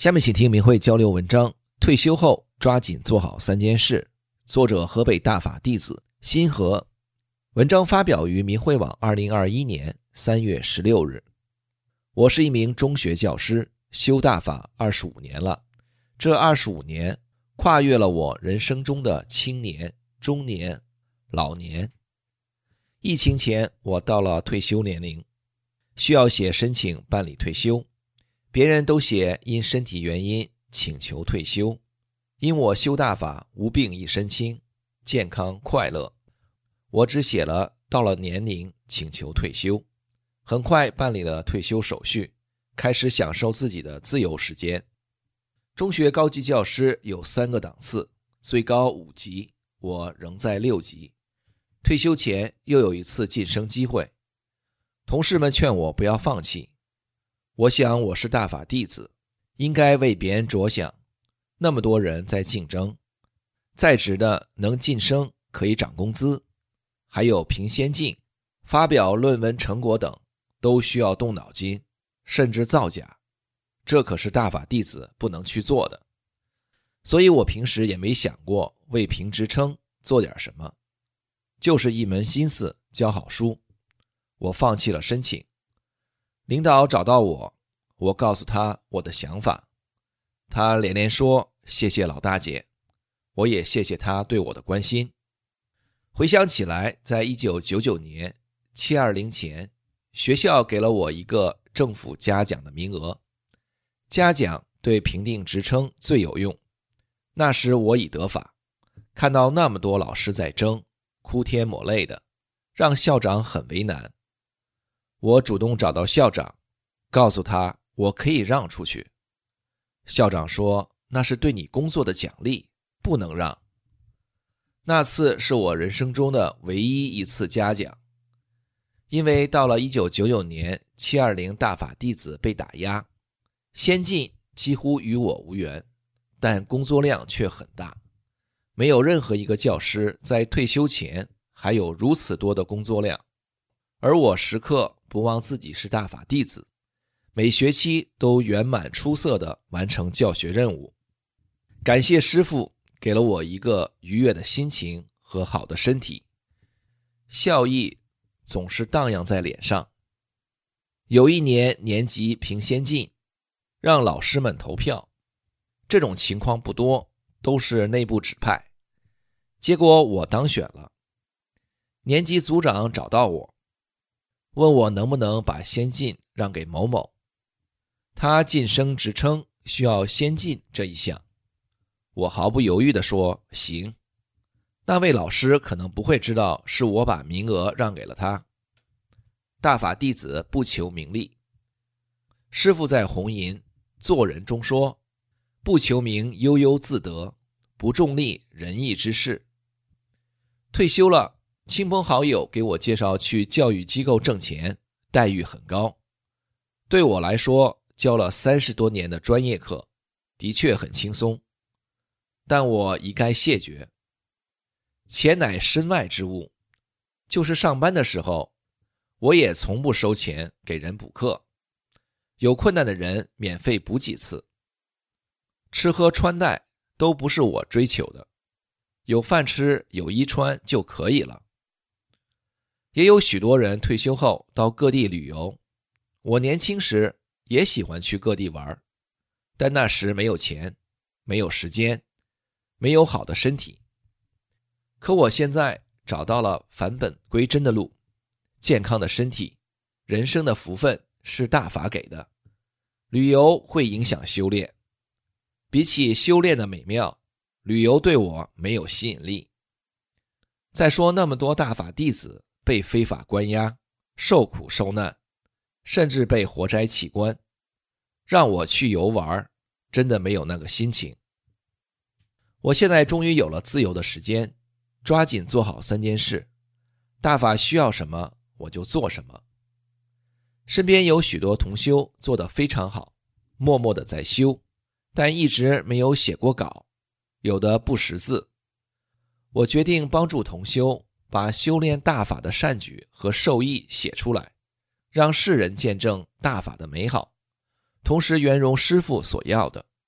Speaker 7: 下面请听明慧交流文章，退休后抓紧做好三件事，作者河北大法弟子辛和。文章发表于明慧网二零二一年三月十六日。我是一名中学教师，修大法二十五年了。这二十五年跨越了我人生中的青年、中年、老年。疫情前我到了退休年龄，需要写申请办理退休，别人都写因身体原因请求退休，因我修大法无病一身轻，健康快乐，我只写了到了年龄请求退休。很快办理了退休手续，开始享受自己的自由时间。中学高级教师有三个档次，最高五级，我仍在六级。退休前又有一次晋升机会，同事们劝我不要放弃。我想我是大法弟子，应该为别人着想，那么多人在竞争，在职的能晋升可以涨工资，还有评先进、发表论文成果等，都需要动脑筋，甚至造假，这可是大法弟子不能去做的。所以我平时也没想过为评职称做点什么，就是一门心思教好书。我放弃了申请，领导找到我，我告诉他我的想法，他连连说谢谢老大姐，我也谢谢他对我的关心。回想起来，在一九九九年七二零前，学校给了我一个政府嘉奖的名额，嘉奖对评定职称最有用。那时我已得法，看到那么多老师在争，哭天抹泪的，让校长很为难。我主动找到校长，告诉他我可以让出去。校长说那是对你工作的奖励，不能让。那次是我人生中的唯一一次嘉奖，因为到了一九九九年七二零大法弟子被打压，先进几乎与我无缘，但工作量却很大，没有任何一个教师在退休前还有如此多的工作量，而我时刻不忘自己是大法弟子，每学期都圆满出色地完成教学任务。感谢师父给了我一个愉悦的心情和好的身体，笑意总是荡漾在脸上。有一年年级评先进，让老师们投票，这种情况不多，都是内部指派。结果我当选了，年级组长找到我，问我能不能把先进让给某某，他晋升职称需要先进这一项。我毫不犹豫地说行。那位老师可能不会知道是我把名额让给了他。大法弟子不求名利，师父在红银做人中说，不求名悠悠自得，不重利仁义之事。退休了，亲朋好友给我介绍去教育机构挣钱，待遇很高。对我来说，教了三十多年的专业课，的确很轻松，但我一概谢绝。钱乃身外之物，就是上班的时候，我也从不收钱给人补课，有困难的人免费补几次。吃喝穿戴都不是我追求的，有饭吃有衣穿就可以了。也有许多人退休后到各地旅游，我年轻时也喜欢去各地玩，但那时没有钱，没有时间，没有好的身体。可我现在找到了返本归真的路，健康的身体，人生的福分是大法给的。旅游会影响修炼，比起修炼的美妙，旅游对我没有吸引力。再说那么多大法弟子被非法关押，受苦受难，甚至被活摘器官，让我去游玩，真的没有那个心情。我现在终于有了自由的时间，抓紧做好三件事，大法需要什么我就做什么。身边有许多同修做得非常好，默默地在修，但一直没有写过稿，有的不识字。我决定帮助同修把修炼大法的善举和受益写出来，让世人见证大法的美好，同时圆融师父所要的，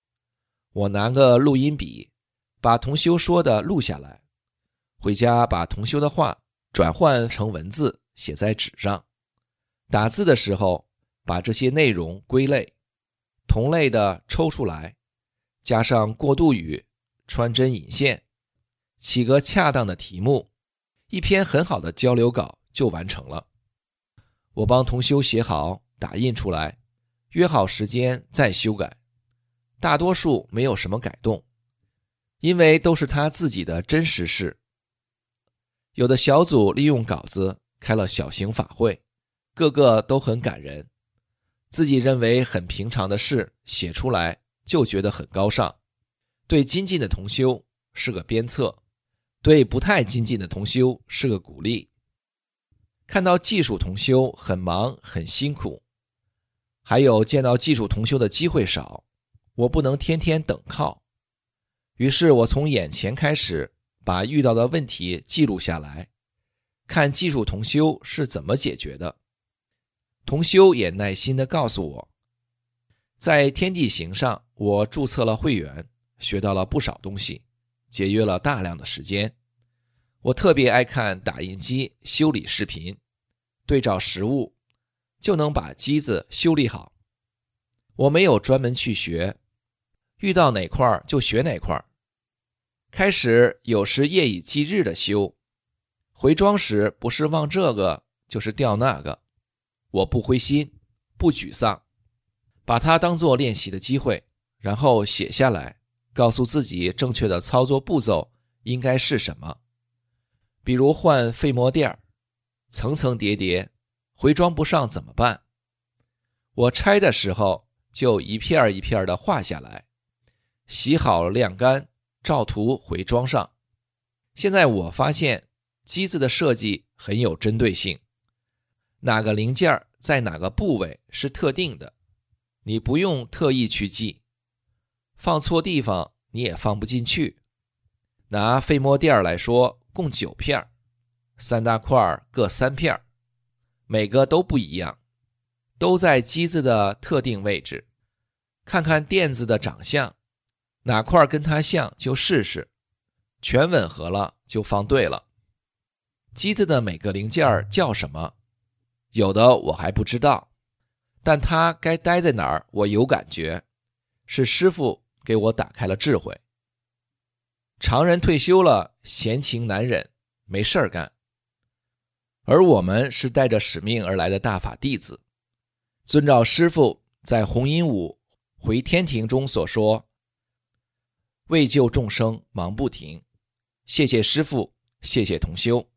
Speaker 7: 我拿个录音笔，把同修说的录下来，回家把同修的话转换成文字写在纸上，打字的时候把这些内容归类，同类的抽出来，加上过渡语，穿针引线，起个恰当的题目，一篇很好的交流稿就完成了。我帮同修写好，打印出来，约好时间再修改，大多数没有什么改动，因为都是他自己的真实事。有的小组利用稿子开了小型法会，个个都很感人，自己认为很平常的事写出来就觉得很高尚，对精进的同修是个鞭策，对不太精进的同修是个鼓励。看到技术同修很忙很辛苦，还有见到技术同修的机会少，我不能天天等靠，于是我从眼前开始把遇到的问题记录下来，看技术同修是怎么解决的。同修也耐心地告诉我，在天地行上我注册了会员，学到了不少东西，节约了大量的时间。我特别爱看打印机修理视频，对照实物就能把机子修理好。我没有专门去学，遇到哪块就学哪块。开始有时夜以继日的修，回装时不是忘这个就是掉那个，我不灰心不沮丧，把它当作练习的机会，然后写下来，告诉自己正确的操作步骤应该是什么。比如换废膜垫，层层叠叠，回装不上怎么办？我拆的时候就一片一片的画下来，洗好晾干，照图回装上。现在我发现机子的设计很有针对性，哪个零件在哪个部位是特定的，你不用特意去记，放错地方你也放不进去。拿废膜垫来说，共九片，三大块各三片，每个都不一样，都在机子的特定位置。看看垫子的长相，哪块跟它像就试试，全吻合了就放对了。机子的每个零件叫什么？有的我还不知道，但它该待在哪儿我有感觉，是师父给我打开了智慧。常人退休了，闲情难忍，没事儿干，而我们是带着使命而来的大法弟子，遵照师父在弘音舞回天庭中所说，为救众生忙不停。谢谢师父，谢谢同修。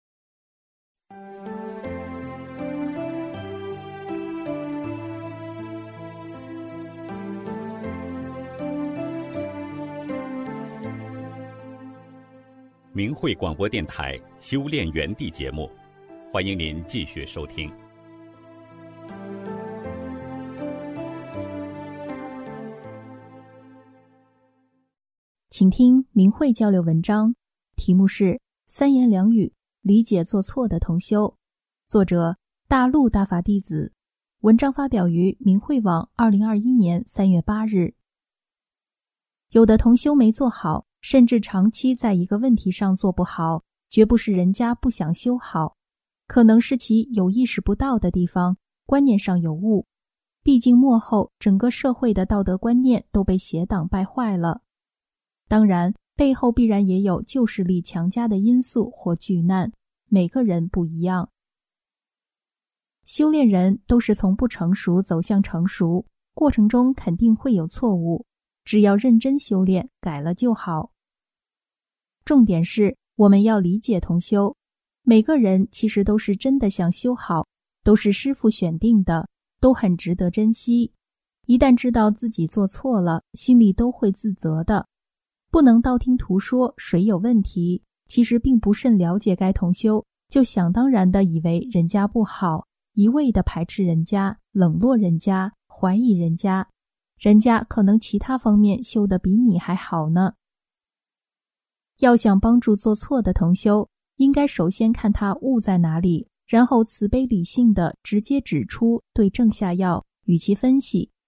Speaker 1: 明慧广播电台修炼园地节目，欢迎您继续收听。
Speaker 8: 请听明慧交流文章，题目是三言两语理解做错的同修，作者大陆大法弟子，文章发表于明慧网二零二一年三月八日。有的同修没做好，甚至长期在一个问题上做不好，绝不是人家不想修好，可能是其有意识不到的地方，观念上有误。毕竟末后整个社会的道德观念都被邪党败坏了。当然，背后必然也有旧势力强加的因素或巨难，每个人不一样。修炼人都是从不成熟走向成熟，过程中肯定会有错误，只要认真修炼，改了就好。重点是我们要理解同修，每个人其实都是真的想修好，都是师父选定的，都很值得珍惜。一旦知道自己做错了，心里都会自责的。不能道听途说谁有问题，其实并不甚了解该同修，就想当然地以为人家不好，一味地排斥人家，冷落人家，怀疑人家，人家可能其他方面修得比你还好呢。要想帮助做错的同修，应该首先看他误在哪里，然后慈悲理性地直接指出，对症下药，与其分析。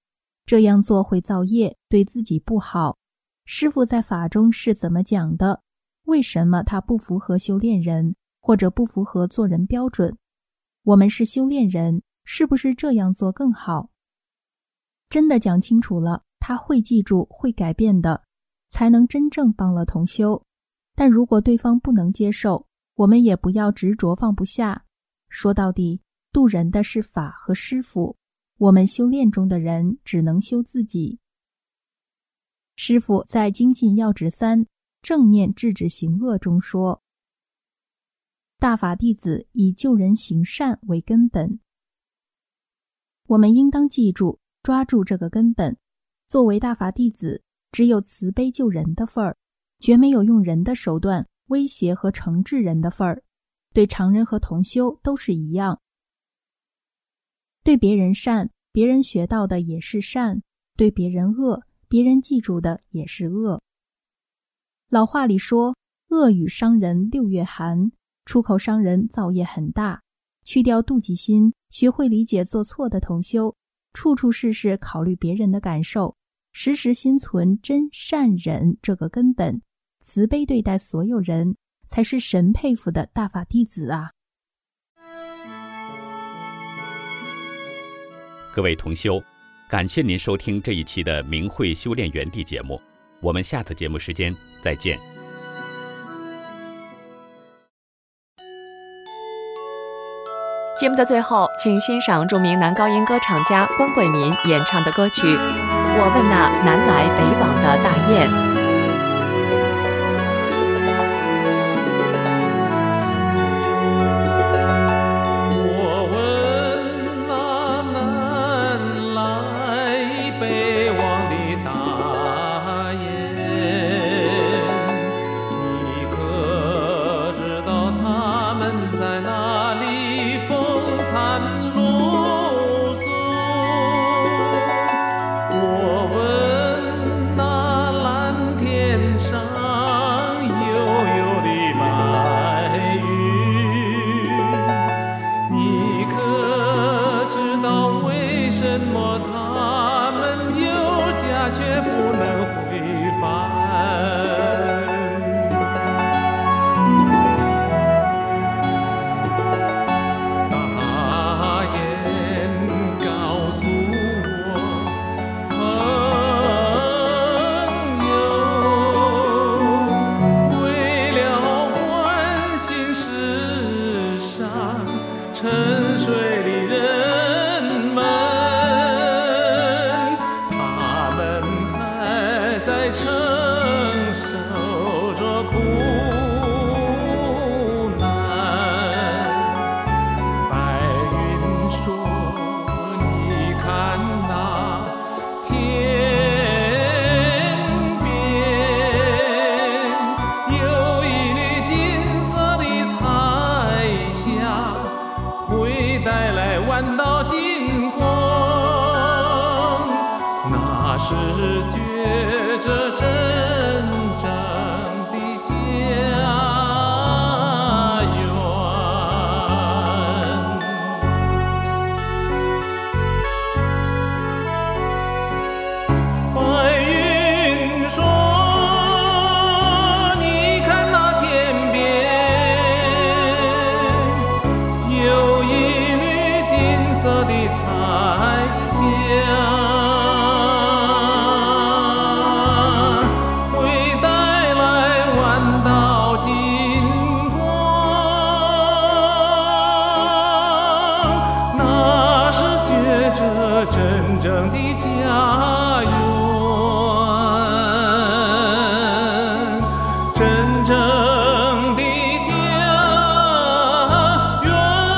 Speaker 8: 这样做会造业，对自己不好。师父在法中是怎么讲的？为什么他不符合修炼人，或者不符合做人标准？我们是修炼人，是不是这样做更好？真的讲清楚了，他会记住，会改变的，才能真正帮了同修。但如果对方不能接受，我们也不要执着放不下。说到底，渡人的是法和师父，我们修炼中的人只能修自己。师父在精进要旨三正念制止行恶中说，大法弟子以救人行善为根本。我们应当记住，抓住这个根本。作为大法弟子，只有慈悲救人的份儿，绝没有用人的手段威胁和惩治人的份儿。对常人和同修都是一样。对别人善，别人学到的也是善；对别人恶，别人记住的也是恶。老话里说，恶语伤人六月寒，出口伤人造业很大。去掉妒忌心，学会理解做错的同修，处处事事考虑别人的感受，时时心存真善忍这个根本，慈悲对待所有人，才是神佩服的大法弟子啊！
Speaker 1: 各位同修，感谢您收听这一期的明慧修炼园地节目，我们下次节目时间再见。
Speaker 3: 节目的最后，请欣赏著名男高音歌唱家关贵民演唱的歌曲《我问那南来北往的大雁》。
Speaker 9: 是觉着真正的家园。白云说，你看那天边有一缕金色的彩霞，真正的家园，真正的家园。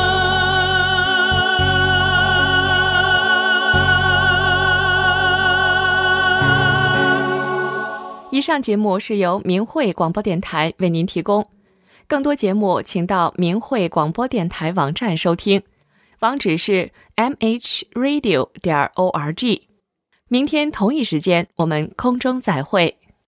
Speaker 3: 以上节目是由明慧广播电台为您提供，更多节目请到明慧广播电台网站收听。网址是 m h radio 点 org。明天同一时间，我们空中再会。